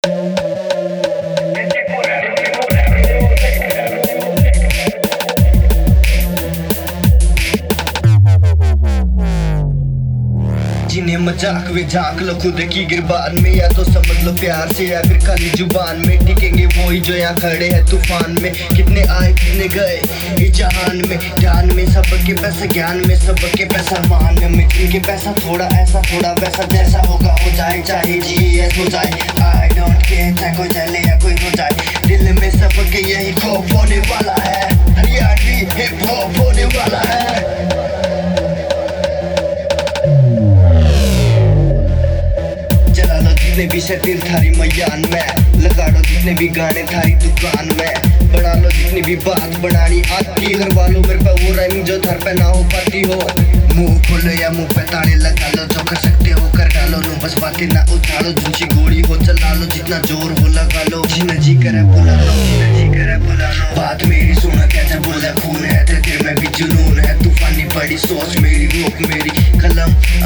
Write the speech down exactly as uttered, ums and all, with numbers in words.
जिन्हें मजाक वे झांक लो खुद की गिरबान में, या तो समझ लो प्यार से या फिर खाली जुबान में। टिकेंगे वही जो यहाँ खड़े हैं तूफान में। कितने आए कितने गए इस जहान में, ध्यान में सबके पैसा, ज्ञान में सबके पैसा, मान में मिट्टी के पैसा, थोड़ा ऐसा थोड़ा वैसा, जैसा होगा हो जाए, चाहे जी ऐसा हो जाए। आई डोंट केयर चाहे कोई चले या कोई हो जाए, दिल में सबके यही खौफ होने वाला है। हरियाणवी हिप हॉप होने वाला है। जितने भी शरीर थारी मैयान में, लगा लो जितने भी गाने थारी दुकान में, बढ़ा लो जितनी भी बात बनानी आती, करवा लो मेरे पे वो राइमिंग जो थर पे ना हो पाती हो। मुंह खोलो या मुंह पे ताले लगा लो, जो कर सकते हो कर डालो, नो बस बातें ना उछालो, झूठी गोली हो चला लो, जितना जोर हो लगा लो, जिन्हें जी करे बुला लो, जिन्हें जी करे बुला लो। बात मेरी सुना कैसे बोला खून है तेरे में भी जुनून है, तूफानी बड़ी सोच मेरी, रोक मेरी कलम